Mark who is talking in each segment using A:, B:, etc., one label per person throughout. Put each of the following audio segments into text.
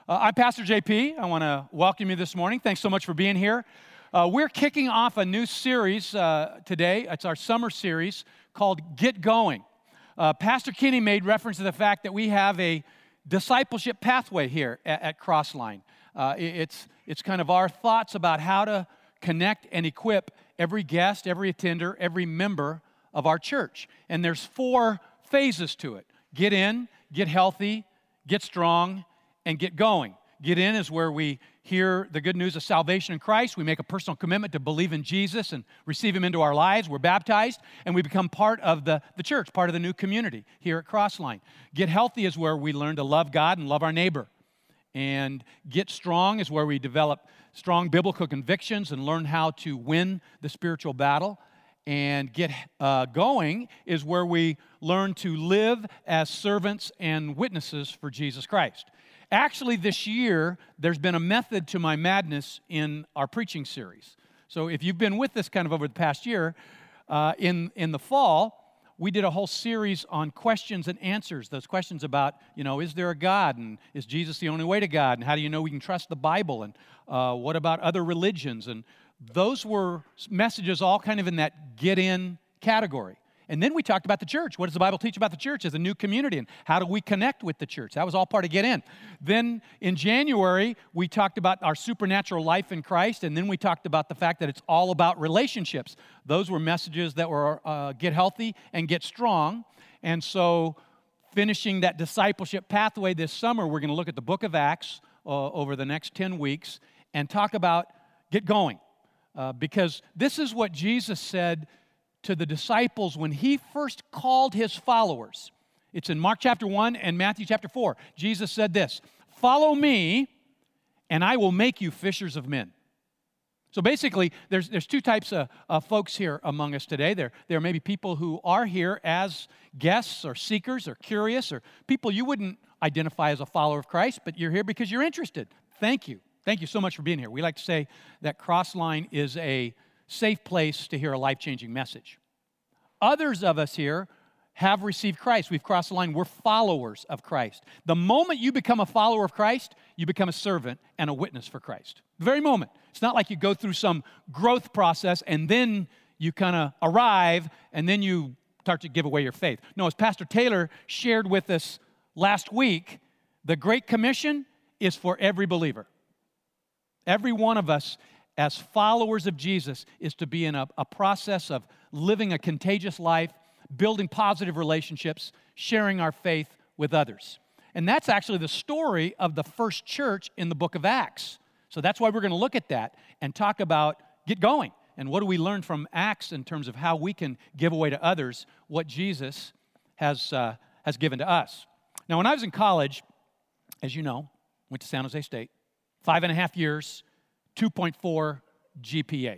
A: I'm Pastor JP. I want to welcome you this morning. Thanks so much for being here. We're kicking off a new series today. It's our summer series called Get Going. Pastor Kenny made reference to the fact that we have a discipleship pathway here at Crossline. It's kind of our thoughts about how to connect and equip every guest, every attender, every member of our church. And there's 4 phases to it. Get in, get healthy, get strong, and get going. Get in is where we hear the good news of salvation in Christ. We make a personal commitment to believe in Jesus and receive Him into our lives. We're baptized, and we become part of the church, part of the new community here at Crossline. Get healthy is where we learn to love God and love our neighbor. And get strong is where we develop strong biblical convictions and learn how to win the spiritual battle. And get going is where we learn to live as servants and witnesses for Jesus Christ. Actually, this year, there's been a method to my madness in our preaching series. So if you've been with us kind of over the past year, in the fall, we did a whole series on questions and answers. Those questions about, is there a God? And is Jesus the only way to God? And how do you know we can trust the Bible? And what about other religions? And those were messages all kind of in that get in category. And then we talked about the church. What does the Bible teach about the church as a new community? And how do we connect with the church? That was all part of Get In. Then in January, we talked about our supernatural life in Christ. And then we talked about the fact that it's all about relationships. Those were messages that were get healthy and get strong. And so finishing that discipleship pathway this summer, we're going to look at the book of Acts over the next 10 weeks and talk about get going. Because this is what Jesus said to the disciples when He first called His followers. It's in Mark chapter 1 and Matthew chapter 4. Jesus said this, "Follow me, and I will make you fishers of men." So basically, there's 2 types of folks here among us today. There may be people who are here as guests or seekers or curious or people you wouldn't identify as a follower of Christ, but you're here because you're interested. Thank you. Thank you so much for being here. We like to say that Crossline is a safe place to hear a life-changing message. Others of us here have received Christ. We've crossed the line. We're followers of Christ. The moment you become a follower of Christ, you become a servant and a witness for Christ. The very moment. It's not like you go through some growth process and then you kind of arrive and then you start to give away your faith. No, as Pastor Taylor shared with us last week, the Great Commission is for every believer. Every one of us as followers of Jesus is to be in a process of living a contagious life, building positive relationships, sharing our faith with others. And that's actually the story of the first church in the book of Acts. So that's why we're going to look at that and talk about get going. And what do we learn from Acts in terms of how we can give away to others what Jesus has given to us. Now, when I was in college, as you know, went to San Jose State, 5.5 years, 2.4 GPA.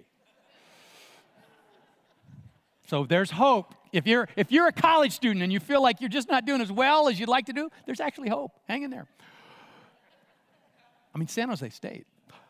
A: So there's hope. If you're a college student and you feel like you're just not doing as well as you'd like to do, there's actually hope. Hang in there. I mean, San Jose State.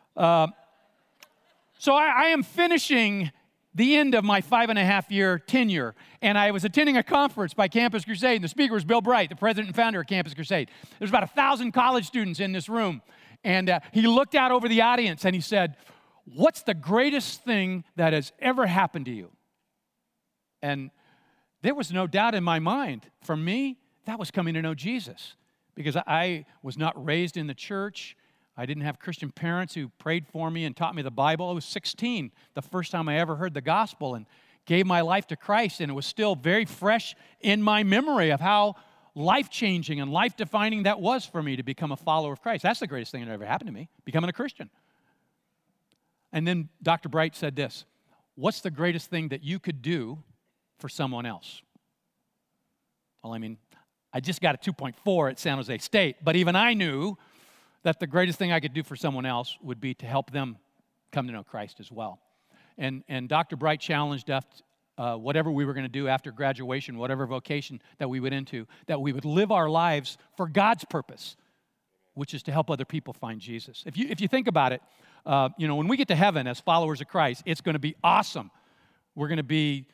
A: So I am finishing the end of my 5.5-year tenure, and I was attending a conference by Campus Crusade, and the speaker was Bill Bright, the president and founder of Campus Crusade. There's about 1,000 college students in this room. And he looked out over the audience and he said, "What's the greatest thing that has ever happened to you?" And there was no doubt in my mind. For me, that was coming to know Jesus. Because I was not raised in the church. I didn't have Christian parents who prayed for me and taught me the Bible. I was 16 the first time I ever heard the gospel and gave my life to Christ. And it was still very fresh in my memory of how life-changing and life-defining that was for me to become a follower of Christ. That's the greatest thing that ever happened to me, becoming a Christian. And then Dr. Bright said this, "What's the greatest thing that you could do for someone else?" Well, I mean, I just got a 2.4 at San Jose State, but even I knew that the greatest thing I could do for someone else would be to help them come to know Christ as well. And Dr. Bright challenged us, whatever we were going to do after graduation, whatever vocation that we went into, that we would live our lives for God's purpose, which is to help other people find Jesus. If you think about it, when we get to heaven as followers of Christ, it's going to be awesome. We're going to be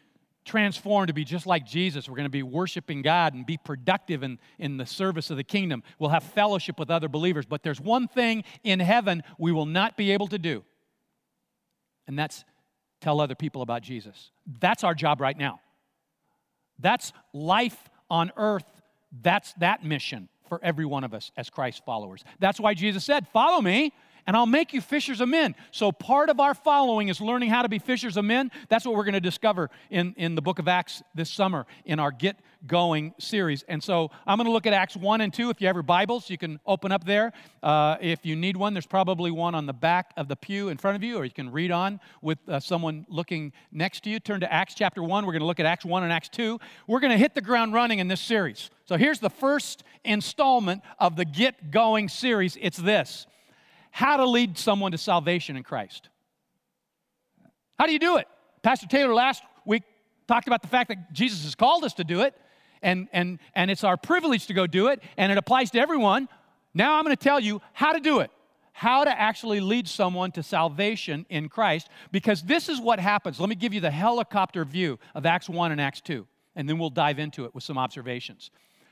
A: transformed to be just like Jesus. We're going to be worshiping God and be productive in the service of the kingdom. We'll have fellowship with other believers. But there's one thing in heaven we will not be able to do, and that's tell other people about Jesus. That's our job right now. That's life on earth. That's that mission for every one of us as Christ followers. That's why Jesus said, follow me, and I'll make you fishers of men. So part of our following is learning how to be fishers of men. That's what we're going to discover in the book of Acts this summer in our Get Going series. And so I'm going to look at Acts 1 and 2. If you have your Bibles, you can open up there. If you need one, there's probably one on the back of the pew in front of you, or you can read on with someone looking next to you. Turn to Acts chapter 1. We're going to look at Acts 1 and Acts 2. We're going to hit the ground running in this series. So here's the first installment of the Get Going series. It's this: how to lead someone to salvation in Christ. How do you do it? Pastor Taylor last week talked about the fact that Jesus has called us to do it, and it's our privilege to go do it, and it applies to everyone. Now I'm going to tell you how to do it, how to actually lead someone to salvation in Christ, because this is what happens. Let me give you the helicopter view of Acts 1 and Acts 2, and then we'll dive into it with some observations.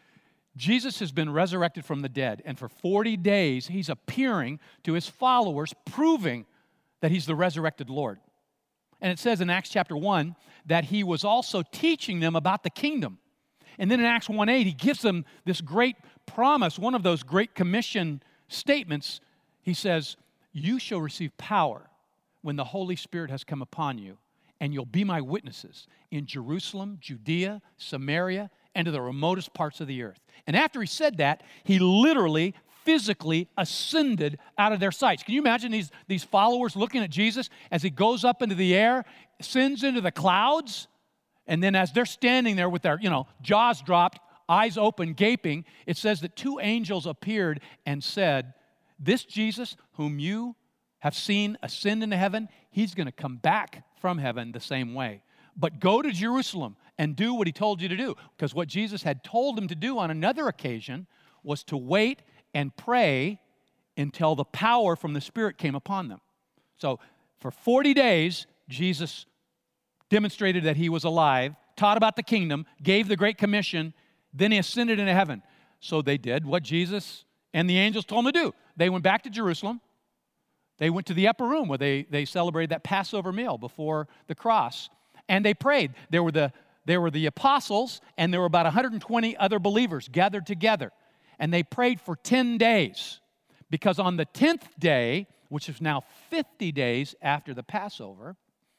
A: Jesus has been resurrected from the dead, and for 40 days, he's appearing to his followers, proving that he's the resurrected Lord. And it says in Acts chapter 1 that he was also teaching them about the kingdom. And then in Acts 1:8, he gives them this great promise, one of those great commission statements. He says, you shall receive power when the Holy Spirit has come upon you, and you'll be my witnesses in Jerusalem, Judea, Samaria, and to the remotest parts of the earth. And after he said that, he literally, physically ascended out of their sights. Can you imagine these followers looking at Jesus as he goes up into the air, ascends into the clouds, and then as they're standing there with their, jaws dropped, eyes open, gaping, it says that two angels appeared and said, this Jesus whom you have seen ascend into heaven, he's going to come back from heaven the same way. But go to Jerusalem and do what he told you to do. Because what Jesus had told him to do on another occasion was to wait and pray until the power from the Spirit came upon them. So for 40 days, Jesus demonstrated that he was alive, taught about the kingdom, gave the Great Commission, then he ascended into heaven. So they did what Jesus and the angels told them to do. They went back to Jerusalem. They went to the upper room where they celebrated that Passover meal before the cross. And they prayed. There were the apostles, and there were about 120 other believers gathered together. And they prayed for 10 days. Because on the 10th day, which is now 50 days after the Passover,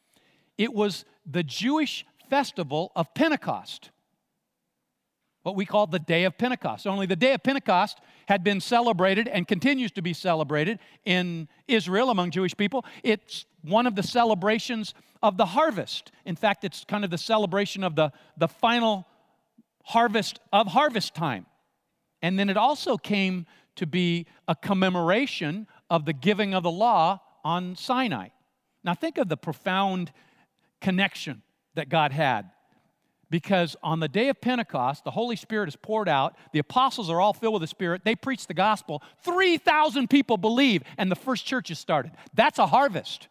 A: it was the Jewish festival of Pentecost, what we call the Day of Pentecost. Only the Day of Pentecost had been celebrated and continues to be celebrated in Israel among Jewish people. It's one of the celebrations of the harvest. In fact, it's kind of the celebration of the final harvest of harvest time. And then it also came to be a commemoration of the giving of the law on Sinai. Now think of the profound connection that God had. Because on the day of Pentecost, the Holy Spirit is poured out. The apostles are all filled with the Spirit. They preach the gospel. 3,000 people believe, and the first church is started. That's a harvest.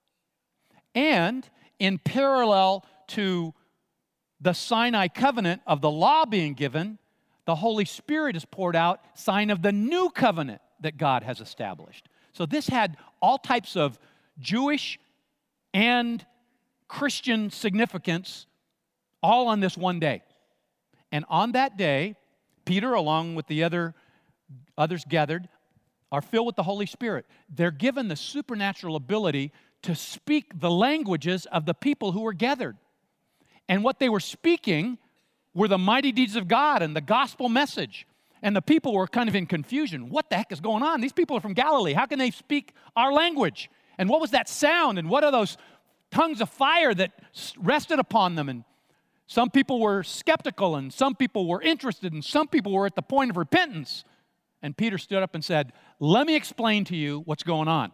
A: And in parallel to the Sinai covenant of the law being given, the Holy Spirit is poured out, sign of the new covenant that God has established. So this had all types of Jewish and Christian significance all on this one day. And on that day, Peter, along with the others gathered, are filled with the Holy Spirit. They're given the supernatural ability to speak the languages of the people who were gathered. And what they were speaking were the mighty deeds of God and the gospel message. And the people were kind of in confusion. What the heck is going on? These people are from Galilee. How can they speak our language? And what was that sound? And what are those tongues of fire that rested upon them? And some people were skeptical, and some people were interested, and some people were at the point of repentance. And Peter stood up and said, let me explain to you what's going on.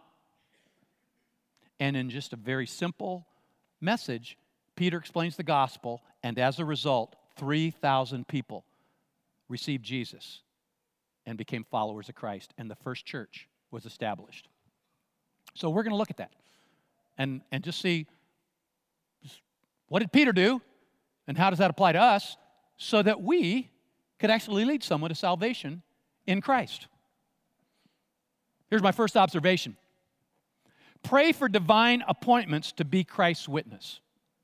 A: And in just a very simple message, Peter explains the gospel, and as a result, 3,000 people received Jesus and became followers of Christ, and the first church was established. So we're going to look at that and just see, what did Peter do? And how does that apply to us? So that we could actually lead someone to salvation in Christ. Here's my first observation. Pray for divine appointments to be Christ's witness.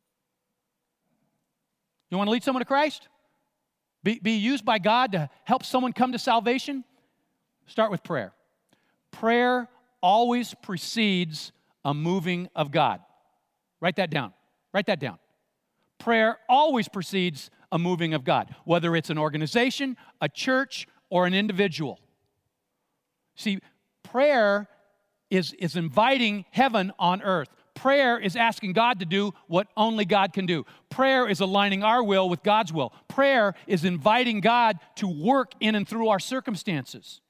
A: You want to lead someone to Christ? Be used by God to help someone come to salvation? Start with prayer. Prayer always precedes a moving of God. Write that down. Write that down. Prayer always precedes a moving of God, whether it's an organization, a church, or an individual. See, prayer is inviting heaven on earth. Prayer is asking God to do what only God can do. Prayer is aligning our will with God's will. Prayer is inviting God to work in and through our circumstances.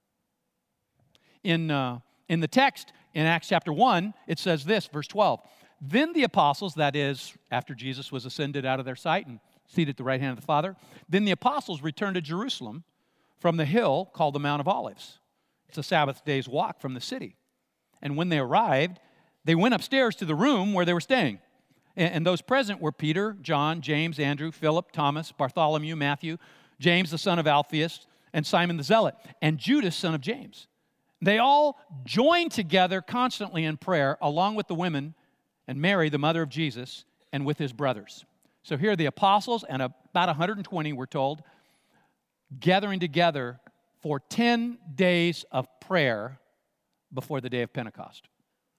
A: In the text, in Acts chapter 1, it says this, verse 12. Then the apostles, that is, after Jesus was ascended out of their sight and seated at the right hand of the Father, then the apostles returned to Jerusalem from the hill called the Mount of Olives. It's a Sabbath day's walk from the city. And when they arrived, they went upstairs to the room where they were staying. And those present were Peter, John, James, Andrew, Philip, Thomas, Bartholomew, Matthew, James the son of Alphaeus, and Simon the Zealot, and Judas, son of James. They all joined together constantly in prayer, along with the women and Mary, the mother of Jesus, and with his brothers. So here are the apostles and about 120, we're told, gathering together for 10 days of prayer before the day of Pentecost.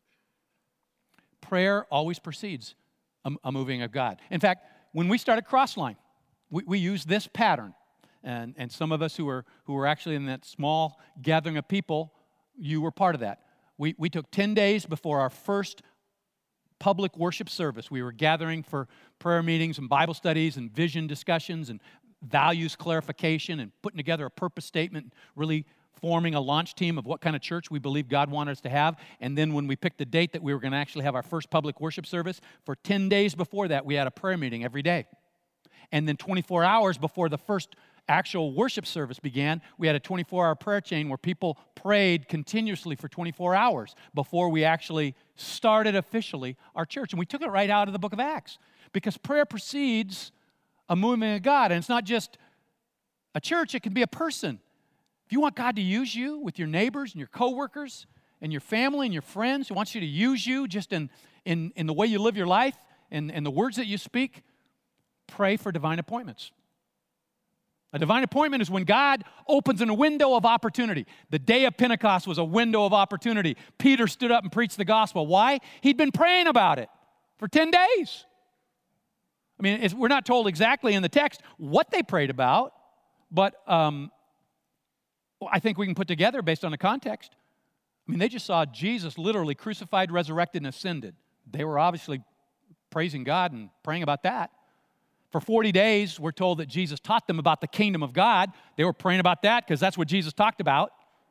A: Prayer always precedes a moving of God. In fact, when we started Crossline, we used this pattern. And some of us who were actually in that small gathering of people, you were part of that. We took 10 days before our first public worship service. We were gathering for prayer meetings and Bible studies and vision discussions and values clarification and putting together a purpose statement, really forming a launch team of what kind of church we believe God wanted us to have. And then when we picked the date that we were going to actually have our first public worship service, for 10 days before that, we had a prayer meeting every day. And then 24 hours before the first actual worship service began, we had a 24-hour prayer chain where people prayed continuously for 24 hours before we actually started officially our church. And we took it right out of the book of Acts because prayer precedes a movement of God. And it's not just a church, it can be a person. If you want God to use you with your neighbors and your coworkers and your family and your friends, He wants you to use you just in the way you live your life and the words that you speak, pray for divine appointments. A divine appointment is when God opens in a window of opportunity. The day of Pentecost was a window of opportunity. Peter stood up and preached the gospel. Why? He'd been praying about it for 10 days. I mean, we're not told exactly in the text what they prayed about, but I think we can put together based on the context. I mean, they just saw Jesus literally crucified, resurrected, and ascended. They were obviously praising God and praying about that. For 40 days, we're told that Jesus taught them about the kingdom of God. They were praying about that because that's what Jesus talked about.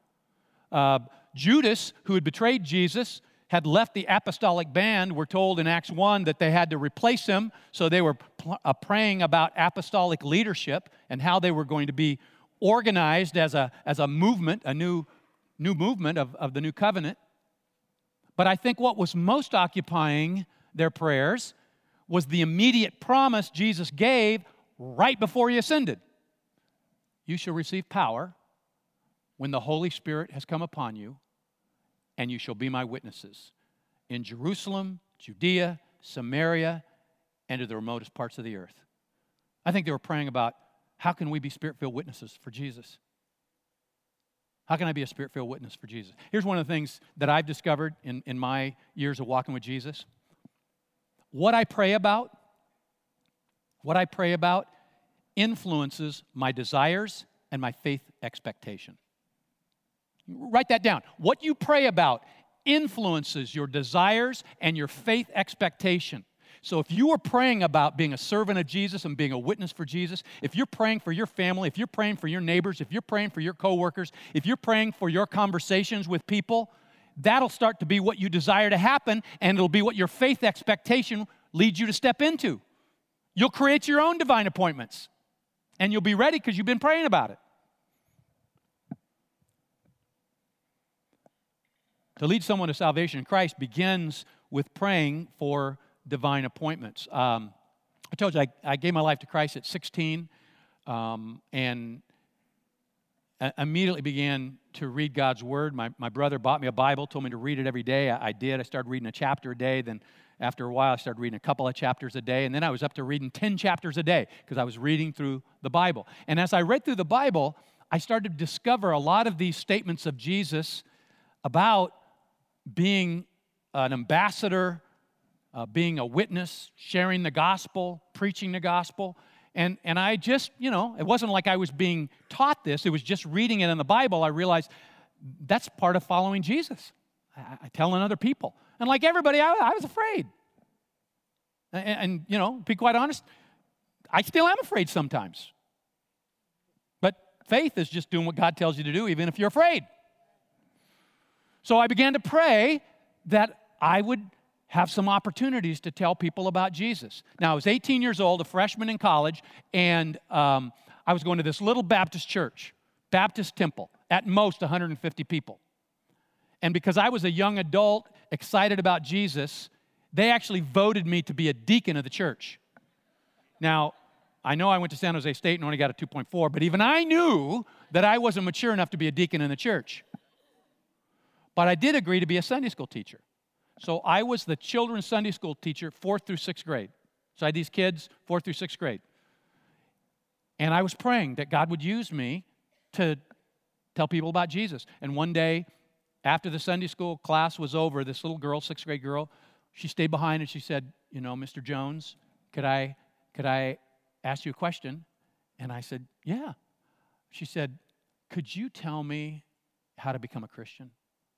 A: Judas, who had betrayed Jesus, had left the apostolic band. We're told in Acts 1 that they had to replace him, so they were praying about apostolic leadership and how they were going to be organized as a movement, a new movement of the new covenant. But I think what was most occupying their prayers was the immediate promise Jesus gave right before He ascended. You shall receive power when the Holy Spirit has come upon you, and you shall be my witnesses in Jerusalem, Judea, Samaria, and to the remotest parts of the earth. I think they were praying about, how can we be Spirit-filled witnesses for Jesus? How can I be a Spirit-filled witness for Jesus? Here's one of the things that I've discovered in my years of walking with Jesus. What I pray about influences my desires and my faith expectation. Write that down. What you pray about influences your desires and your faith expectation. So if you are praying about being a servant of Jesus and being a witness for Jesus, if you're praying for your family, if you're praying for your neighbors, if you're praying for your coworkers, if you're praying for your conversations with people, that'll start to be what you desire to happen, and it'll be what your faith expectation leads you to step into. You'll create your own divine appointments, and you'll be ready because you've been praying about it. To lead someone to salvation in Christ begins with praying for divine appointments. I told you I gave my life to Christ at 16 and immediately began to read God's Word. My brother bought me a Bible, told me to read it every day. I did. I started reading a chapter a day. Then after a while, I started reading a couple of chapters a day. And then I was up to reading 10 chapters a day because I was reading through the Bible. And as I read through the Bible, I started to discover a lot of these statements of Jesus about being an ambassador, being a witness, sharing the gospel, preaching the gospel. And I just, it wasn't like I was being taught this. It was just reading it in the Bible. I realized that's part of following Jesus. I telling other people. And like everybody, I was afraid. And to be quite honest, I still am afraid sometimes. But faith is just doing what God tells you to do, even if you're afraid. So I began to pray that I would have some opportunities to tell people about Jesus. Now, I was 18 years old, a freshman in college, and I was going to this little Baptist church, Baptist Temple, at most 150 people. And because I was a young adult, excited about Jesus, they actually voted me to be a deacon of the church. Now, I know I went to San Jose State and only got a 2.4, but even I knew that I wasn't mature enough to be a deacon in the church. But I did agree to be a Sunday school teacher. So I was the children's Sunday school teacher, 4th through 6th grade. So I had these kids, 4th through 6th grade. And I was praying that God would use me to tell people about Jesus. And one day, after the Sunday school class was over, this little girl, 6th grade girl, she stayed behind and she said, Mr. Jones, could I ask you a question? And I said, yeah. She said, could you tell me how to become a Christian?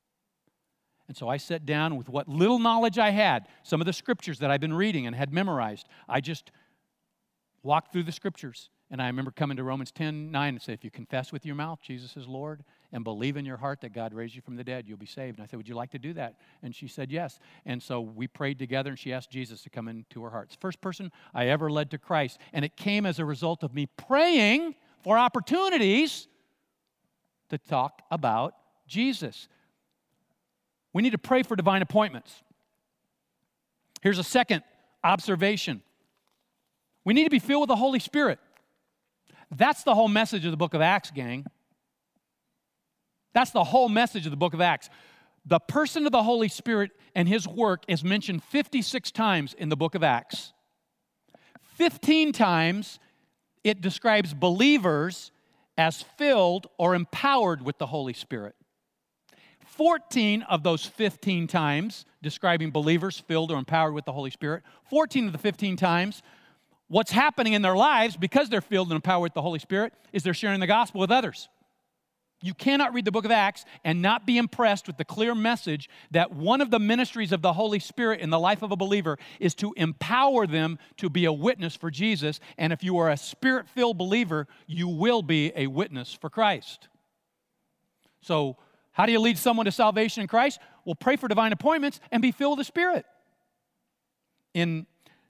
A: And so I sat down with what little knowledge I had, some of the scriptures that I'd been reading and had memorized. I just walked through the scriptures. And I remember coming to Romans 10:9 and say, if you confess with your mouth Jesus is Lord and believe in your heart that God raised you from the dead, you'll be saved. And I said, would you like to do that? And she said yes. And so we prayed together and she asked Jesus to come into her heart. It's the first person I ever led to Christ. And it came as a result of me praying for opportunities to talk about Jesus. We need to pray for divine appointments. Here's a second observation. We need to be filled with the Holy Spirit. That's the whole message of the book of Acts, gang. That's the whole message of the book of Acts. The person of the Holy Spirit and his work is mentioned 56 times in the book of Acts. 15 times it describes believers as filled or empowered with the Holy Spirit. 14 of those 15 times describing believers filled or empowered with the Holy Spirit. 14 of the 15 times, what's happening in their lives because they're filled and empowered with the Holy Spirit is they're sharing the gospel with others. You cannot read the book of Acts and not be impressed with the clear message that one of the ministries of the Holy Spirit in the life of a believer is to empower them to be a witness for Jesus. And if you are a Spirit-filled believer, you will be a witness for Christ. So, how do you lead someone to salvation in Christ? Well, pray for divine appointments and be filled with the Spirit. In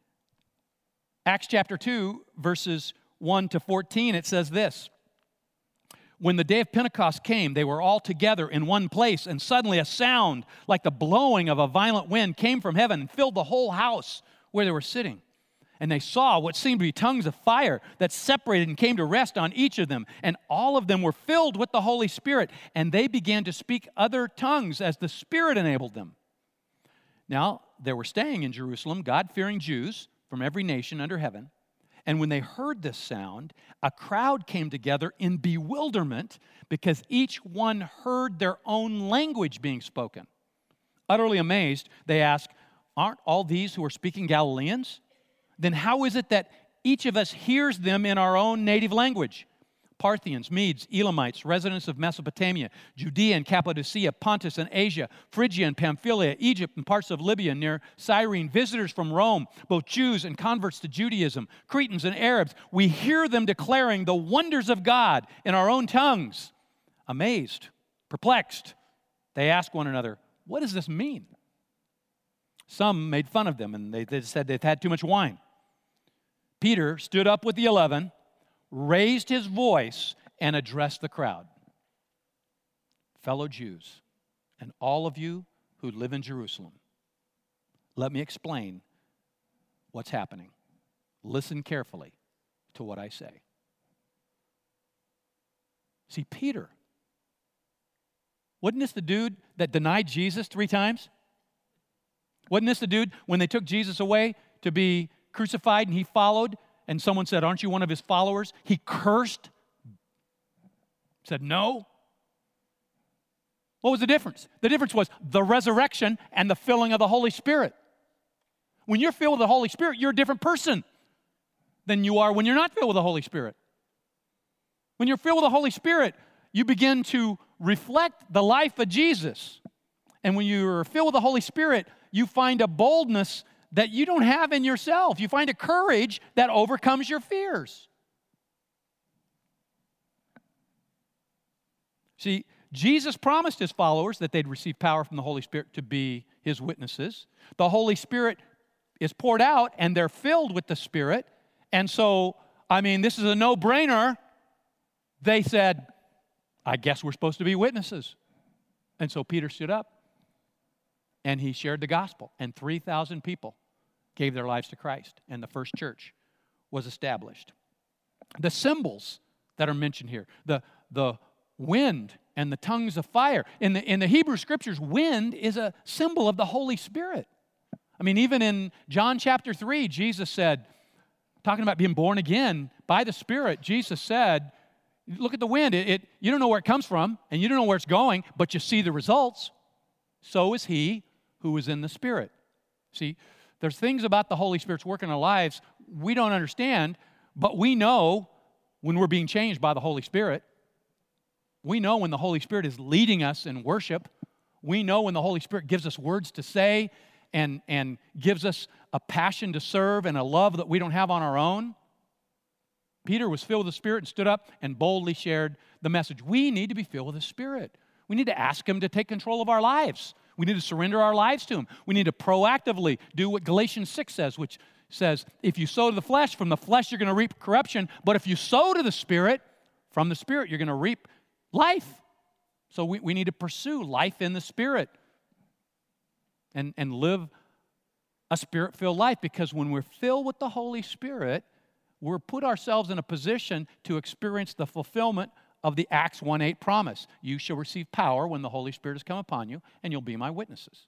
A: Acts chapter 2, verses 1 to 14, it says this. When the day of Pentecost came, they were all together in one place, and suddenly a sound like the blowing of a violent wind came from heaven and filled the whole house where they were sitting. And they saw what seemed to be tongues of fire that separated and came to rest on each of them. And all of them were filled with the Holy Spirit, and they began to speak other tongues as the Spirit enabled them. Now, there were staying in Jerusalem God-fearing Jews from every nation under heaven. And when they heard this sound, a crowd came together in bewilderment because each one heard their own language being spoken. Utterly amazed, they asked, aren't all these who are speaking Galileans? Then how is it that each of us hears them in our own native language? Parthians, Medes, Elamites, residents of Mesopotamia, Judea and Cappadocia, Pontus and Asia, Phrygia and Pamphylia, Egypt and parts of Libya near Cyrene, visitors from Rome, both Jews and converts to Judaism, Cretans and Arabs. We hear them declaring the wonders of God in our own tongues. Amazed, perplexed, they ask one another, what does this mean? Some made fun of them and they said they've had too much wine. Peter stood up with the 11, raised his voice, and addressed the crowd. Fellow Jews, and all of you who live in Jerusalem, let me explain what's happening. listen carefully to what I say. See, Peter, wasn't this the dude that denied Jesus 3 times? Wasn't this the dude when they took Jesus away to be crucified and he followed and someone said, aren't you one of his followers? He cursed, said no. What was the difference? The difference was the resurrection and the filling of the Holy Spirit. When you're filled with the Holy Spirit, you're a different person than you are when you're not filled with the Holy Spirit. When you're filled with the Holy Spirit, you begin to reflect the life of Jesus. And when you're filled with the Holy Spirit, you find a boldness that you don't have in yourself. You find a courage that overcomes your fears. See, Jesus promised his followers that they'd receive power from the Holy Spirit to be his witnesses. The Holy Spirit is poured out and they're filled with the Spirit. And so, this is a no-brainer. They said, I guess we're supposed to be witnesses. And so Peter stood up and he shared the gospel. And 3,000 people gave their lives to Christ. And the first church was established. The symbols that are mentioned here, the wind and the tongues of fire. In the Hebrew Scriptures, wind is a symbol of the Holy Spirit. Even in John chapter 3, Jesus said, talking about being born again by the Spirit, Jesus said, look at the wind. You don't know where it comes from, and you don't know where it's going, but you see the results. So is he who is in the Spirit. See, there's things about the Holy Spirit's work in our lives we don't understand, but we know when we're being changed by the Holy Spirit. We know when the Holy Spirit is leading us in worship. We know when the Holy Spirit gives us words to say and gives us a passion to serve and a love that we don't have on our own. Peter was filled with the Spirit and stood up and boldly shared the message. We need to be filled with the Spirit. We need to ask him to take control of our lives. We need to surrender our lives to him. We need to proactively do what Galatians 6 says, which says, if you sow to the flesh, from the flesh you're going to reap corruption. But if you sow to the Spirit, from the Spirit you're going to reap life. So we need to pursue life in the Spirit and live a Spirit-filled life, because when we're filled with the Holy Spirit, we're put ourselves in a position to experience the fulfillment of the Acts 1:8 promise. You shall receive power when the Holy Spirit has come upon you, and you'll be my witnesses.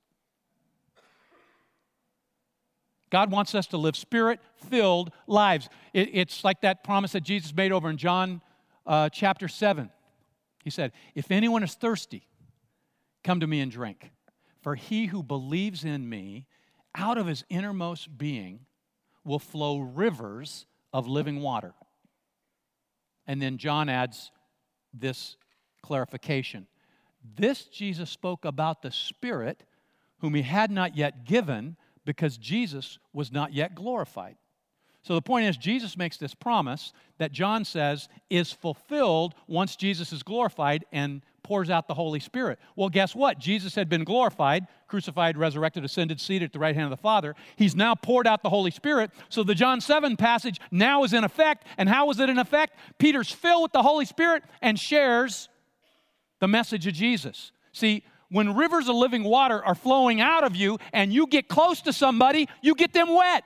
A: God wants us to live Spirit-filled lives. It's like that promise that Jesus made over in John chapter 7. He said, if anyone is thirsty, come to me and drink. For he who believes in me, out of his innermost being will flow rivers of living water. And then John adds this clarification. This Jesus spoke about the Spirit, whom he had not yet given, because Jesus was not yet glorified. So the point is, Jesus makes this promise that John says is fulfilled once Jesus is glorified and pours out the Holy Spirit. Well, guess what? Jesus had been glorified, crucified, resurrected, ascended, seated at the right hand of the Father. He's now poured out the Holy Spirit. So the John 7 passage now is in effect. And how is it in effect? Peter's filled with the Holy Spirit and shares the message of Jesus. See, when rivers of living water are flowing out of you and you get close to somebody, you get them wet.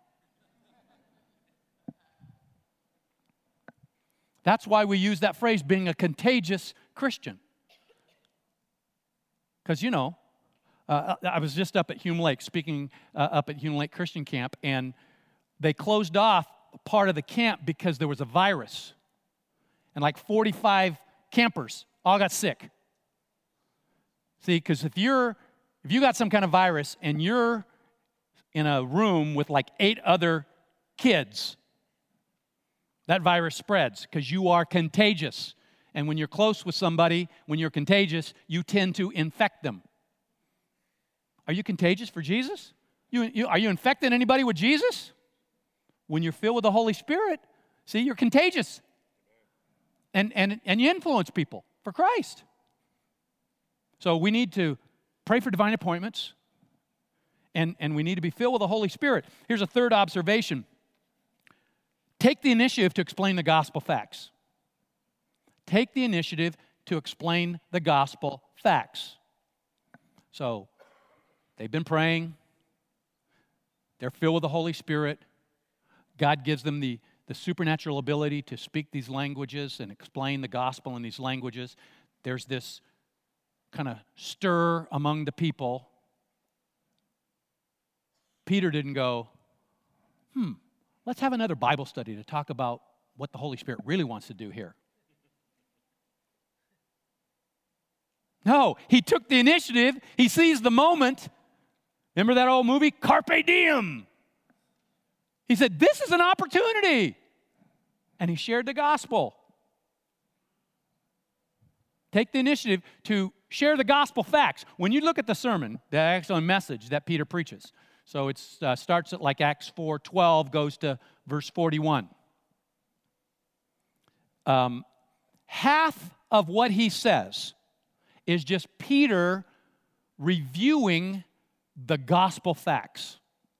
A: That's why we use that phrase, being a contagious Christian. Because, I was just up at Hume Lake, speaking up at Hume Lake Christian Camp, and they closed off part of the camp because there was a virus. And like 45 campers all got sick. See, because if you got some kind of virus and you're in a room with like 8 other kids, that virus spreads because you are contagious. And when you're close with somebody, when you're contagious, you tend to infect them. Are you contagious for Jesus? Are you infecting anybody with Jesus? When you're filled with the Holy Spirit, see, you're contagious. And you influence people for Christ. So we need to pray for divine appointments, and we need to be filled with the Holy Spirit. Here's a third observation. Take the initiative to explain the gospel facts. Take the initiative to explain the gospel facts. So, they've been praying. They're filled with the Holy Spirit. God gives them the supernatural ability to speak these languages and explain the gospel in these languages. There's this kind of stir among the people. Peter didn't go, let's have another Bible study to talk about what the Holy Spirit really wants to do here. No, he took the initiative. He seized the moment. Remember that old movie, Carpe Diem? He said, this is an opportunity. And he shared the gospel. Take the initiative to share the gospel facts. When you look at the sermon, the actual message that Peter preaches, so it starts at like Acts 4:12, goes to verse 41. Half of what he says is just Peter reviewing the gospel facts.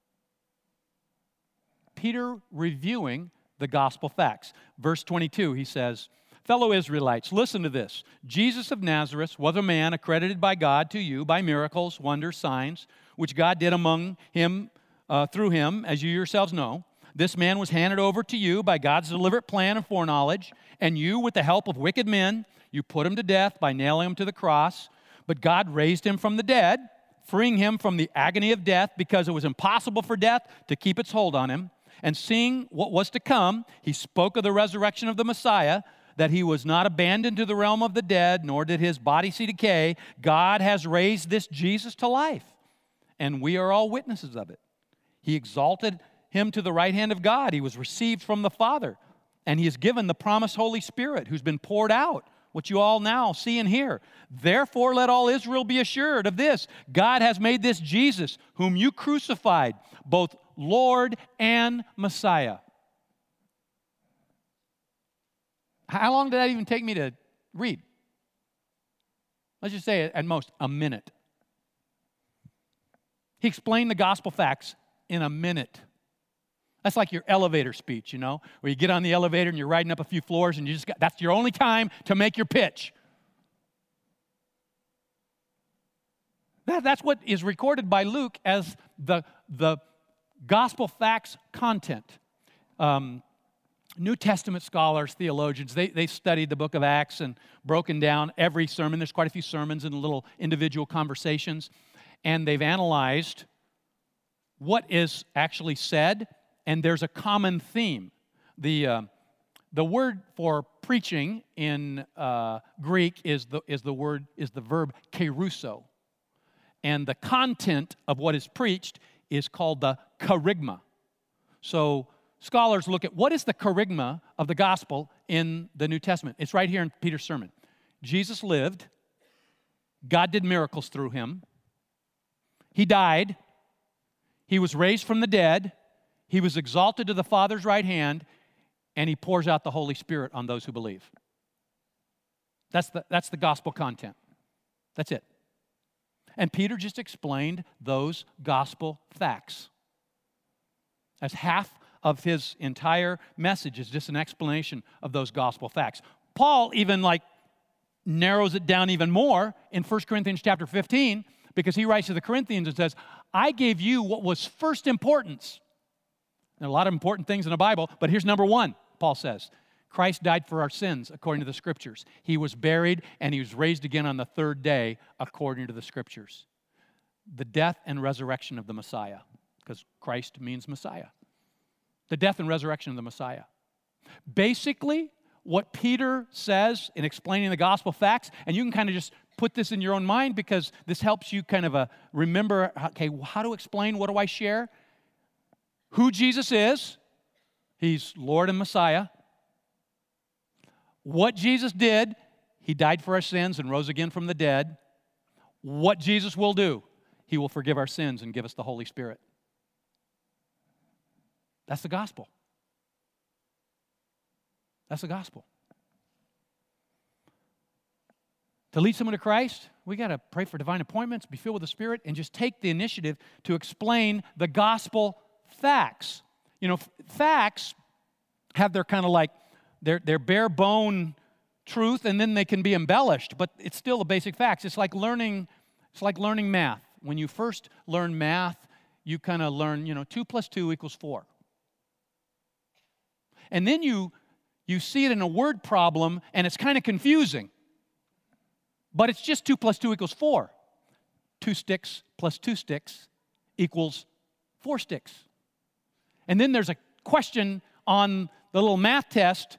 A: Peter reviewing the gospel facts. Verse 22, he says, fellow Israelites, listen to this. Jesus of Nazareth was a man accredited by God to you by miracles, wonders, signs, which God did among him through him, as you yourselves know. This man was handed over to you by God's deliberate plan and foreknowledge, and you, with the help of wicked men, you put him to death by nailing him to the cross. But God raised him from the dead, freeing him from the agony of death because it was impossible for death to keep its hold on him. And seeing what was to come, he spoke of the resurrection of the Messiah, that he was not abandoned to the realm of the dead, nor did his body see decay. God has raised this Jesus to life, and we are all witnesses of it. He exalted him to the right hand of God. He was received from the Father, and he is given the promised Holy Spirit, who's been poured out, what you all now see and hear. Therefore, let all Israel be assured of this. God has made this Jesus, whom you crucified, both Lord and Messiah. How long did that even take me to read? Let's just say at most a minute. He explained the gospel facts in a minute. That's like your elevator speech, you know, where you get on the elevator and you're riding up a few floors and that's your only time to make your pitch. That's what is recorded by Luke as the gospel facts content. New Testament scholars, theologians, they studied the book of Acts and broken down every sermon. There's quite a few sermons and little individual conversations. And they've analyzed what is actually said, and there's a common theme. The word for preaching in Greek is the verb kerusso. And the content of what is preached is called the kerygma. So scholars look at what is the kerygma of the gospel in the New Testament. It's right here in Peter's sermon. Jesus lived. God did miracles through him. He died. He was raised from the dead. He was exalted to the Father's right hand, and he pours out the Holy Spirit on those who believe. That's the gospel content. That's it. And Peter just explained those gospel facts. As half of his entire message is just an explanation of those gospel facts. Paul even narrows it down even more in 1 Corinthians chapter 15, because he writes to the Corinthians and says, I gave you what was first importance. There are a lot of important things in the Bible, but here's number one, Paul says. Christ died for our sins, according to the Scriptures. He was buried, and he was raised again on the third day, according to the Scriptures. The death and resurrection of the Messiah, because Christ means Messiah. The death and resurrection of the Messiah. Basically, what Peter says in explaining the gospel facts, and you can kind of just put this in your own mind because this helps you kind of remember, okay, how to explain, what do I share? Who Jesus is. He's Lord and Messiah. What Jesus did, he died for our sins and rose again from the dead. What Jesus will do, he will forgive our sins and give us the Holy Spirit. That's the gospel. That's the gospel. To lead someone to Christ, we got to pray for divine appointments, be filled with the Spirit, and just take the initiative to explain the gospel facts. You know, facts have their kind of their bare bone truth, and then they can be embellished, but it's still the basic facts. It's like learning math. When you first learn math, you kind of learn, 2 + 2 = 4. And then you see it in a word problem, and it's kind of confusing. But it's just 2 plus 2 equals 4. 2 sticks plus 2 sticks equals 4 sticks. And then there's a question on the little math test.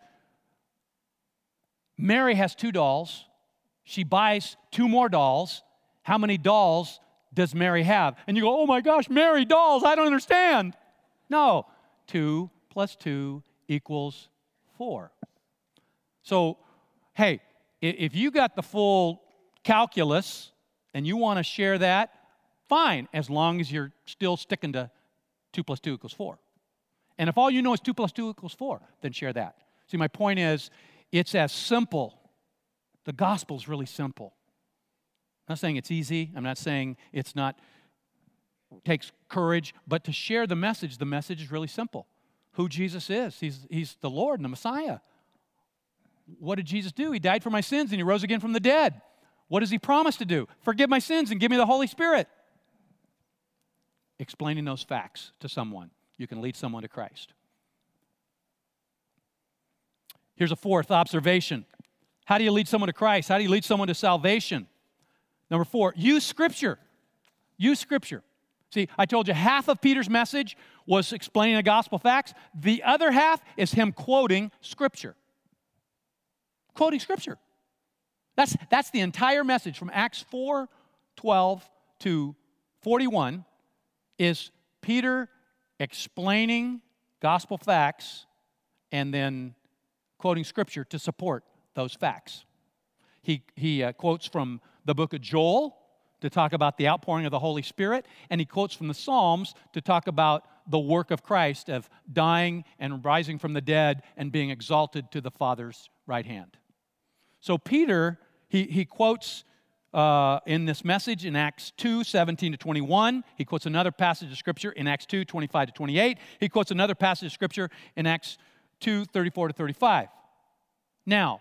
A: Mary has 2 dolls. She buys 2 more dolls. How many dolls does Mary have? And you go, oh my gosh, Mary, dolls, I don't understand. No, 2 plus 2 equals 4. So, hey, if you got the full calculus and you want to share that, fine, as long as you're still sticking to 2 plus 2 equals 4. And if all you know is 2 plus 2 equals 4, then share that. See, my point is, it's as simple. The gospel is really simple. I'm not saying it's easy. I'm not saying it's not, takes courage, but to share the message is really simple. Who Jesus is. He's the Lord and the Messiah. What did Jesus do? He died for my sins and he rose again from the dead. What does he promise to do? Forgive my sins and give me the Holy Spirit. Explaining those facts to someone, you can lead someone to Christ. Here's a fourth observation. How do you lead someone to Christ? How do you lead someone to salvation? Number 4, use Scripture. Use Scripture. See, I told you half of Peter's message was explaining the gospel facts. The other half is him quoting Scripture. Quoting Scripture. That's the entire message from Acts 4:12 to 41 is Peter explaining gospel facts and then quoting Scripture to support those facts. He quotes from the book of Joel to talk about the outpouring of the Holy Spirit, and he quotes from the Psalms to talk about the work of Christ of dying and rising from the dead and being exalted to the Father's right hand. So Peter, he quotes in this message in Acts 2:17 to 21. He quotes another passage of Scripture in Acts 2:25 to 28. He quotes another passage of Scripture in Acts 2:34 to 35. Now,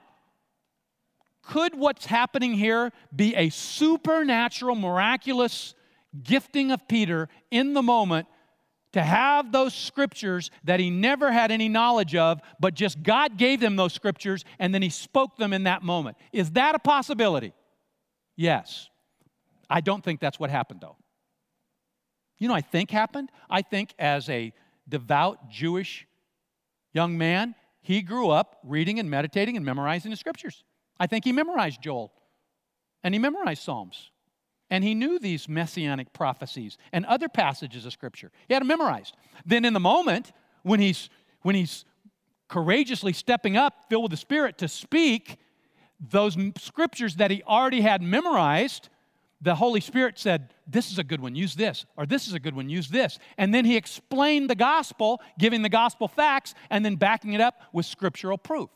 A: could what's happening here be a supernatural, miraculous gifting of Peter in the moment to have those scriptures that he never had any knowledge of, but just God gave them those scriptures and then he spoke them in that moment? Is that a possibility? Yes. I don't think that's what happened, though. You know what I think happened? I think as a devout Jewish young man, he grew up reading and meditating and memorizing the scriptures. I think he memorized Joel, and he memorized Psalms, and he knew these messianic prophecies and other passages of Scripture. He had them memorized. Then in the moment, when he's courageously stepping up, filled with the Spirit, to speak those scriptures that he already had memorized, the Holy Spirit said, this is a good one, use this, or this is a good one, use this. And then he explained the gospel, giving the gospel facts, and then backing it up with scriptural proof.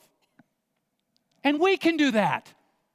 A: And we can do that.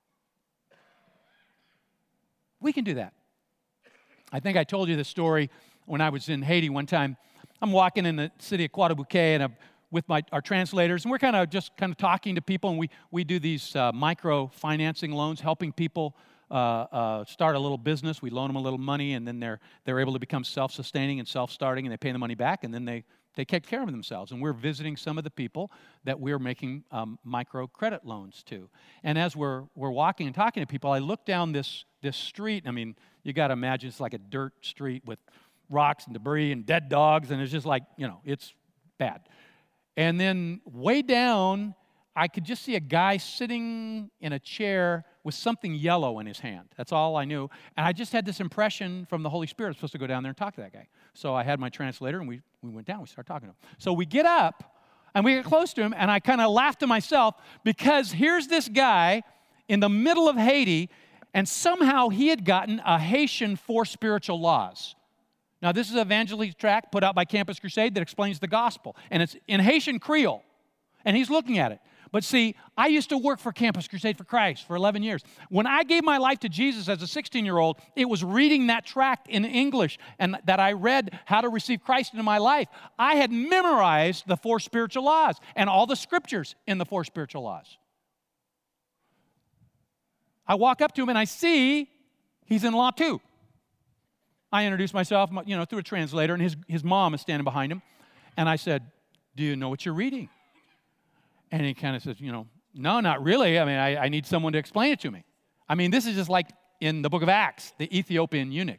A: We can do that. I think I told you this story when I was in Haiti one time. I'm walking in the city of Coatebouquet and I'm with our translators, and we're kind of talking to people, and we do these micro financing loans, helping people start a little business. We loan them a little money, and then they're able to become self-sustaining and self-starting, and they pay the money back, and then they take care of themselves. And we're visiting some of the people that we're making micro credit loans to. And as we're walking and talking to people, I look down this street. I mean, you got to imagine it's like a dirt street with rocks and debris and dead dogs, and it's just like, it's bad. And then way down, I could just see a guy sitting in a chair with something yellow in his hand. That's all I knew. And I just had this impression from the Holy Spirit I was supposed to go down there and talk to that guy. So I had my translator, and we went down. We started talking to him. So we get up, and we get close to him, and I kind of laughed to myself because here's this guy in the middle of Haiti, and somehow he had gotten a Haitian 4 spiritual laws. Now, this is an evangelistic tract put out by Campus Crusade that explains the gospel, and it's in Haitian Creole, and he's looking at it. But see, I used to work for Campus Crusade for Christ for 11 years. When I gave my life to Jesus as a 16-year-old, it was reading that tract in English and that I read how to receive Christ into my life. I had memorized the 4 spiritual laws and all the scriptures in the 4 spiritual laws. I walk up to him and I see he's in Law 2. I introduced myself, through a translator, and his mom is standing behind him. And I said, do you know what you're reading? And he kind of says, no, not really. I mean, I need someone to explain it to me. I mean, this is just like in the book of Acts, the Ethiopian eunuch,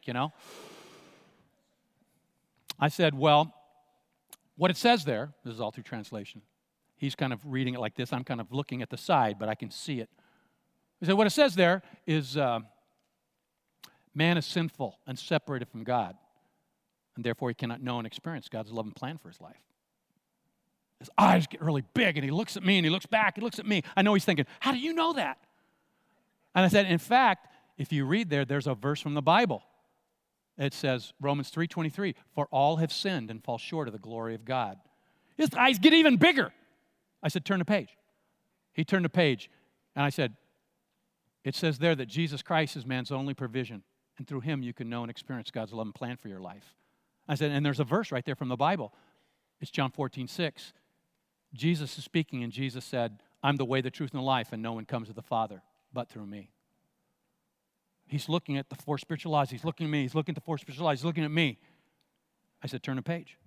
A: I said, well, what it says there, this is all through translation. He's kind of reading it like this. I'm kind of looking at the side, but I can see it. He said, what it says there is man is sinful and separated from God, and therefore he cannot know and experience God's love and plan for his life. His eyes get really big, and he looks at me, and he looks back, he looks at me. I know he's thinking, how do you know that? And I said, in fact, if you read there, there's a verse from the Bible. It says, Romans 3:23, for all have sinned and fall short of the glory of God. His eyes get even bigger. I said, turn the page. He turned the page, and I said, it says there that Jesus Christ is man's only provision, and through him you can know and experience God's love and plan for your life. I said, and there's a verse right there from the Bible. It's John 14:6. Jesus is speaking, and Jesus said, I'm the way, the truth, and the life, and no one comes to the Father but through me. He's looking at the four spiritual laws. He's looking at me. He's looking at the four spiritual laws. He's looking at me. I said, turn the page.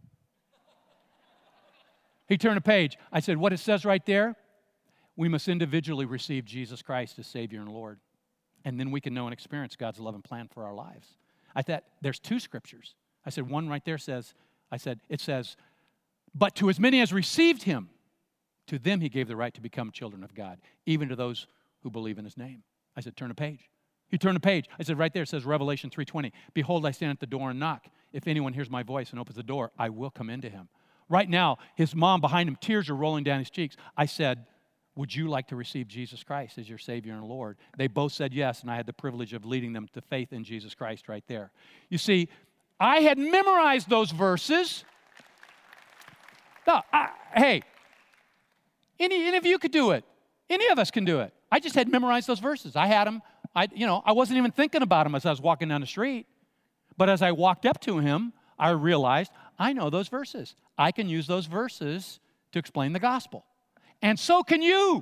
A: He turned the page. I said, what it says right there, we must individually receive Jesus Christ as Savior and Lord. And then we can know and experience God's love and plan for our lives. I thought, there's two scriptures. I said, one right there says, it says, but to as many as received him, to them he gave the right to become children of God, even to those who believe in his name. I said, turn the page. He turned the page. I said, right there it says Revelation 3:20. Behold, I stand at the door and knock. If anyone hears my voice and opens the door, I will come into him. Right now, his mom behind him, tears are rolling down his cheeks. I said, would you like to receive Jesus Christ as your Savior and Lord? They both said yes, and I had the privilege of leading them to faith in Jesus Christ right there. You see, I had memorized those verses. No, hey, any of you could do it. Any of us can do it. I just had memorized those verses. I had them. I wasn't even thinking about them as I was walking down the street. But as I walked up to him, I realized I know those verses. I can use those verses to explain the gospel. And so can you.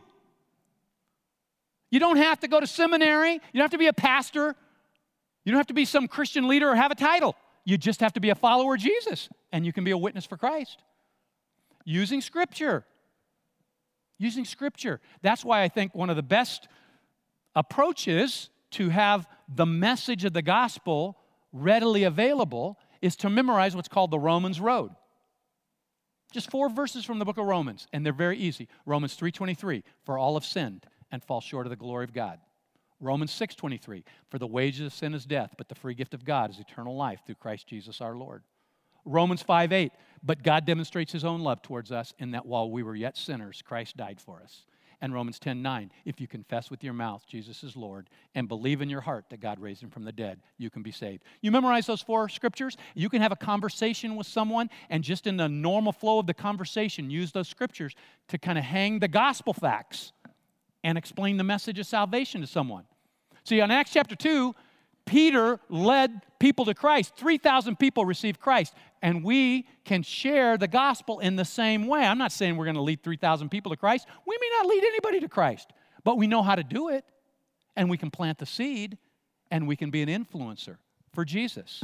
A: You don't have to go to seminary. You don't have to be a pastor. You don't have to be some Christian leader or have a title. You just have to be a follower of Jesus, and you can be a witness for Christ. Using Scripture. Using Scripture. That's why I think one of the best approaches to have the message of the gospel readily available is to memorize what's called the Romans Road. Just 4 verses from the book of Romans, and they're very easy. Romans 3:23, for all have sinned and fall short of the glory of God. Romans 6:23, for the wages of sin is death, but the free gift of God is eternal life through Christ Jesus our Lord. Romans 5:8, but God demonstrates his own love towards us in that while we were yet sinners, Christ died for us. And Romans 10:9, if you confess with your mouth Jesus is Lord and believe in your heart that God raised him from the dead, you can be saved. You memorize those 4 scriptures, you can have a conversation with someone, and just in the normal flow of the conversation, use those scriptures to kind of hang the gospel facts and explain the message of salvation to someone. See, on Acts chapter 2, Peter led people to Christ. 3,000 people received Christ. And we can share the gospel in the same way. I'm not saying we're going to lead 3,000 people to Christ. We may not lead anybody to Christ. But we know how to do it. And we can plant the seed. And we can be an influencer for Jesus.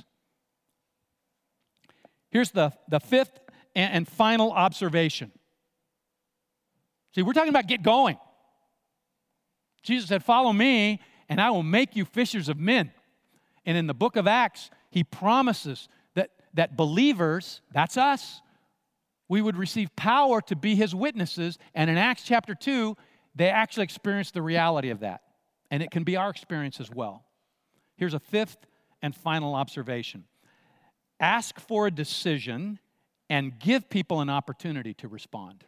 A: Here's the 5th and final observation. See, we're talking about get going. Jesus said, follow me, and I will make you fishers of men. And in the book of Acts, he promises that believers, that's us, we would receive power to be his witnesses. And in Acts chapter 2, they actually experience the reality of that. And it can be our experience as well. Here's a 5th and final observation. Ask for a decision and give people an opportunity to respond.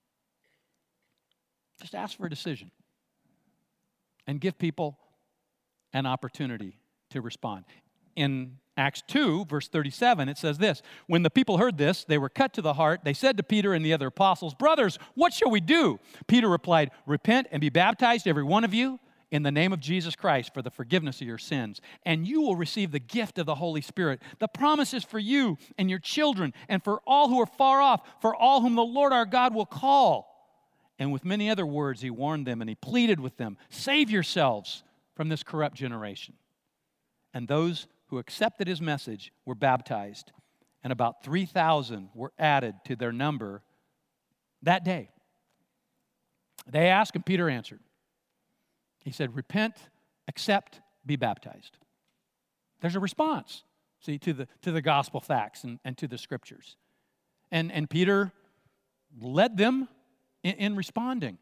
A: Just ask for a decision and give people an opportunity to respond. In Acts 2, verse 37, it says this, when the people heard this, they were cut to the heart. They said to Peter and the other apostles, brothers, what shall we do? Peter replied, repent and be baptized, every one of you, in the name of Jesus Christ for the forgiveness of your sins, and you will receive the gift of the Holy Spirit. The promise is for you and your children and for all who are far off, for all whom the Lord our God will call. And with many other words, he warned them and he pleaded with them, save yourselves from this corrupt generation. And those who accepted his message were baptized, and about 3,000 were added to their number that day. They asked, and Peter answered. He said, repent, accept, be baptized. There's a response, see, to the gospel facts and to the scriptures. And Peter led them in responding.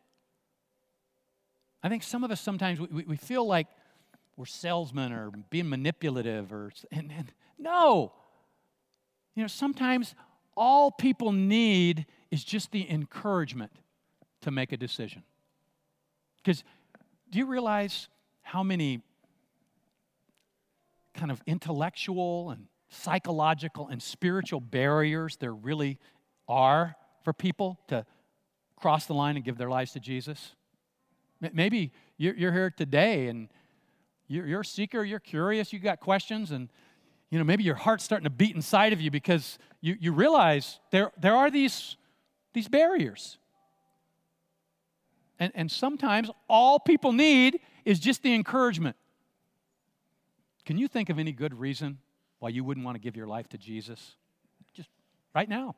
A: I think some of us sometimes, we feel like we're salesmen or being manipulative and no. Sometimes all people need is just the encouragement to make a decision. Because do you realize how many kind of intellectual and psychological and spiritual barriers there really are for people to cross the line and give their lives to Jesus? Maybe you're here today and you're a seeker, you're curious, you got questions, and maybe your heart's starting to beat inside of you because you realize there are these barriers. And sometimes all people need is just the encouragement. Can you think of any good reason why you wouldn't want to give your life to Jesus? Just right now.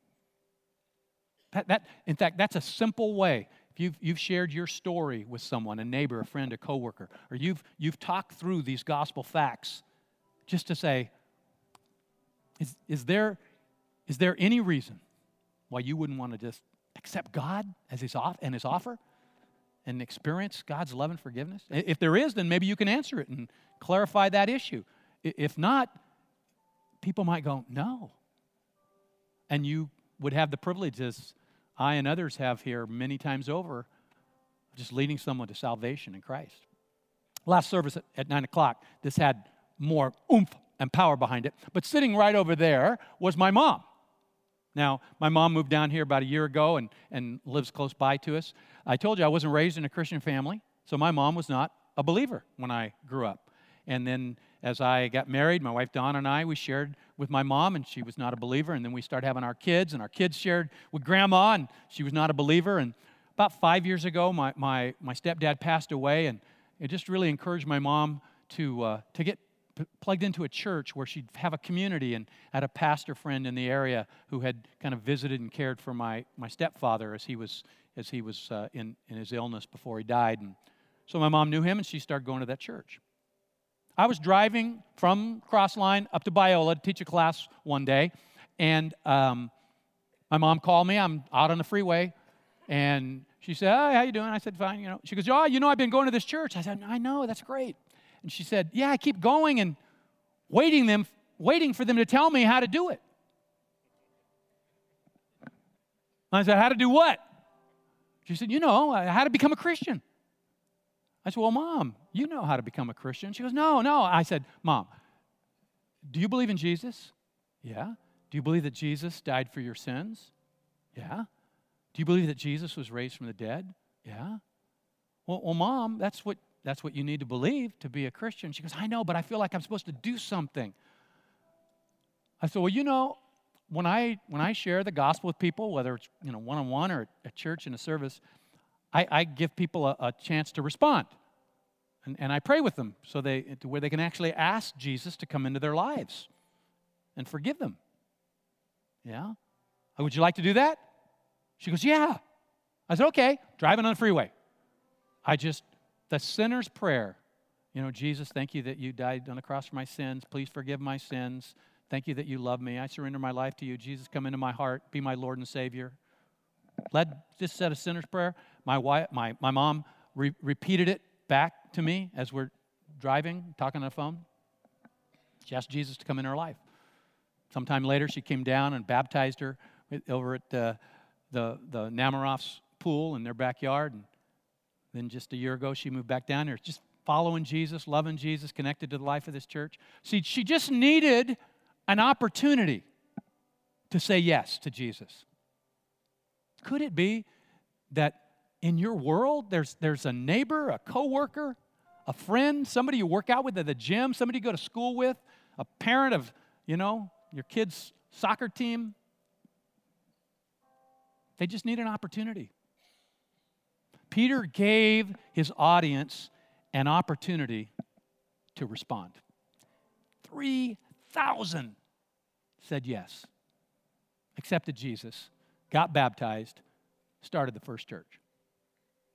A: In fact, that's a simple way. If you've shared your story with someone, a neighbor, a friend, a coworker, or you've talked through these gospel facts, just to say, is there any reason why you wouldn't want to just accept God as His offer and experience God's love and forgiveness? If there is, then maybe you can answer it and clarify that issue. If not, people might go, no. And you would have the privilege, as I and others have here many times over, just leading someone to salvation in Christ. Last service at 9 o'clock, this had more oomph and power behind it. But sitting right over there was my mom. Now, my mom moved down here about a year ago and lives close by to us. I told you I wasn't raised in a Christian family, so my mom was not a believer when I grew up. And then as I got married, my wife Dawn and I, we shared with my mom, and she was not a believer. And then we started having our kids, and our kids shared with Grandma, and she was not a believer. And about 5 years ago, my stepdad passed away, and it just really encouraged my mom to get plugged into a church where she'd have a community, and had a pastor friend in the area who had kind of visited and cared for my stepfather as he was in his illness before he died. And so my mom knew him, and she started going to that church. I was driving from Crossline up to Biola to teach a class one day, and my mom called me. I'm out on the freeway, and she said, "Hi, how you doing?" I said, "Fine." She goes, "Oh, I've been going to this church." I said, "I know, that's great." And she said, "Yeah, I keep going and waiting for them to tell me how to do it." I said, "How to do what?" She said, "How to become a Christian." I said, "Well, Mom, you know how to become a Christian." She goes, No. I said, "Mom, do you believe in Jesus?" "Yeah." "Do you believe that Jesus died for your sins?" "Yeah." "Do you believe that Jesus was raised from the dead?" "Yeah." Well, Mom, that's what you need to believe to be a Christian." She goes, "I know, but I feel like I'm supposed to do something." I said, "Well, when I share the gospel with people, whether it's one-on-one or at church in a service, I give people a chance to respond. And I pray with them to where they can actually ask Jesus to come into their lives and forgive them." "Yeah? Would you like to do that?" She goes, "Yeah." I said, "Okay." Driving on the freeway. The sinner's prayer. "Jesus, thank you that you died on the cross for my sins. Please forgive my sins. Thank you that you love me. I surrender my life to you. Jesus, come into my heart. Be my Lord and Savior." Just said a sinner's prayer. My mom repeated it back to me as we're driving, talking on the phone. She asked Jesus to come in her life. Sometime later, she came down and baptized her over at the Namaroff's pool in their backyard. And then just a year ago, she moved back down here, just following Jesus, loving Jesus, connected to the life of this church. See, she just needed an opportunity to say yes to Jesus. Could it be that in your world, there's a neighbor, a coworker, a friend, somebody you work out with at the gym, somebody you go to school with, a parent of, your kid's soccer team? They just need an opportunity. Peter gave his audience an opportunity to respond. 3,000 said yes, accepted Jesus, got baptized, started the first church.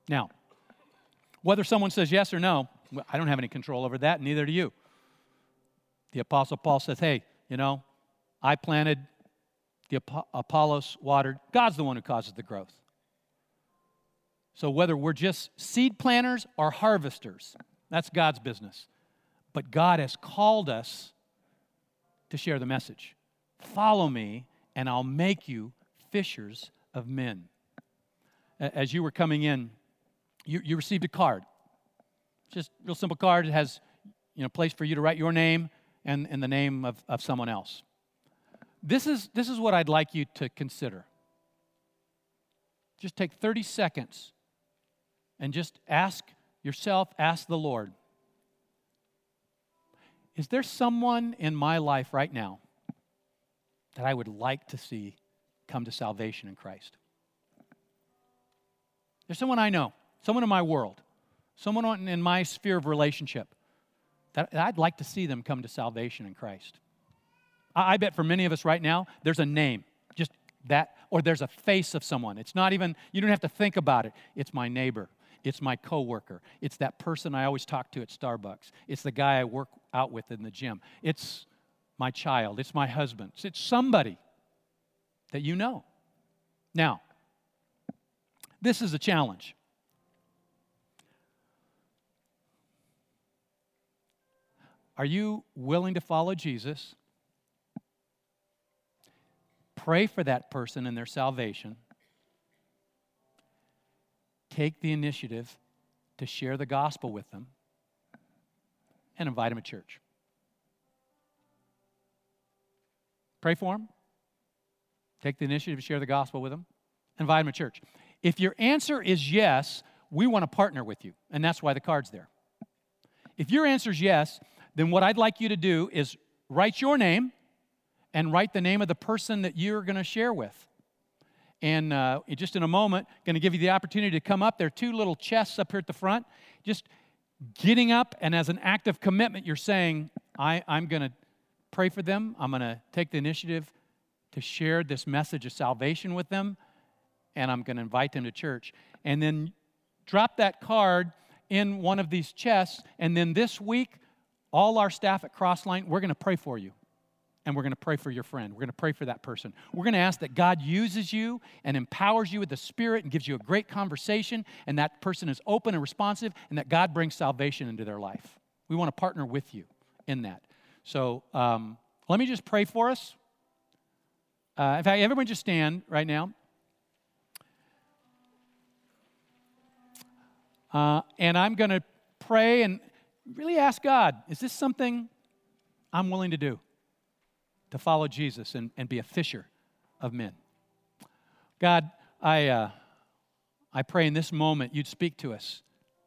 A: Now, whether someone says yes or no, I don't have any control over that, neither do you. The Apostle Paul says, hey, I planted, Apollos watered. God's the one who causes the growth. So whether we're just seed planters or harvesters, that's God's business. But God has called us to share the message. Follow me, and I'll make you fishers of men. As you were coming in, you received a card. Just a real simple card. It has a place for you to write your name and the name of someone else. This is what I'd like you to consider. Just take 30 seconds and just ask yourself, ask the Lord, is there someone in my life right now that I would like to see come to salvation in Christ? There's someone I know, someone in my world, someone in my sphere of relationship that I'd like to see them come to salvation in Christ. I bet for many of us right now, there's a name, just that, or there's a face of someone. It's not even, you don't have to think about it. It's my neighbor. It's my coworker. It's that person I always talk to at Starbucks. It's the guy I work out with in the gym. It's my child. It's my husband. It's somebody that you know. Now, this is a challenge. Are you willing to follow Jesus? Pray for that person and their salvation. Take the initiative to share the gospel with them and invite them to church. Pray for them. Take the initiative to share the gospel with them. Invite them to church. If your answer is yes, we want to partner with you, and that's why the card's there. If your answer is yes, then what I'd like you to do is write your name and write the name of the person that you're going to share with. And just in a moment, going to give you the opportunity to come up. There are two little chests up here at the front. Just getting up, and as an act of commitment, you're saying, I'm going to pray for them. I'm going to take the initiative to share this message of salvation with them, and I'm going to invite them to church. And then drop that card in one of these chests, and then this week, all our staff at Crossline, we're going to pray for you. And we're going to pray for your friend. We're going to pray for that person. We're going to ask that God uses you and empowers you with the Spirit and gives you a great conversation, and that person is open and responsive, and that God brings salvation into their life. We want to partner with you in that. So let me just pray for us. In fact, everyone just stand right now. And I'm going to pray and really ask God, is this something I'm willing to do? To follow Jesus and be a fisher of men. God, I pray in this moment you'd speak to us.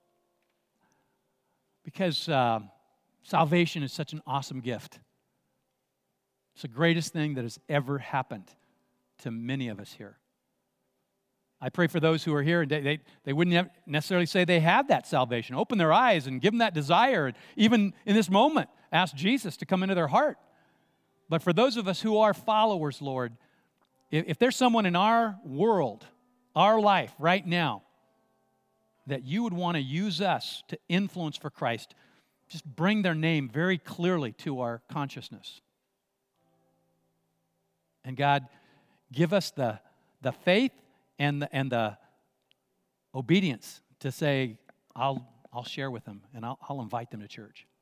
A: Because salvation is such an awesome gift. It's the greatest thing that has ever happened to many of us here. I pray for those who are here, and they wouldn't necessarily say they have that salvation. Open their eyes and give them that desire. And even in this moment, ask Jesus to come into their heart. But for those of us who are followers, Lord, if there's someone in our world, our life right now, that you would want to use us to influence for Christ, just bring their name very clearly to our consciousness. And God, give us the faith and the obedience to say, I'll share with them and I'll invite them to church.